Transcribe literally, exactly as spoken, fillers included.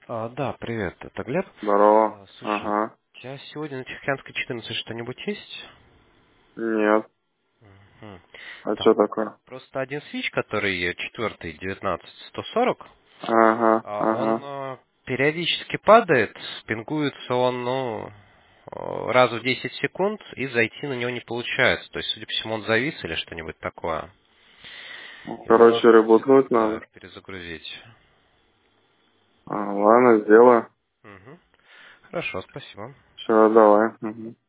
А, да, привет, это Глеб. Здорово. А, слушай, Ага. у тебя сегодня на Тихоокеанской четырнадцать что-нибудь есть? Нет. Мгм. А что Там такое? просто один свич, который четвертый, девятнадцать, сто сорок, Ага, а, он ага. а, периодически падает, пингуется он, ну, а, раз в десять секунд, и зайти на него не получается. То есть, судя по всему, он завис или что-нибудь такое. Ну, Его короче, стоит, ребутнуть да, надо. перезагрузить. А, ладно, сделаю. Мгм. Хорошо, спасибо. Все, давай. Мгм.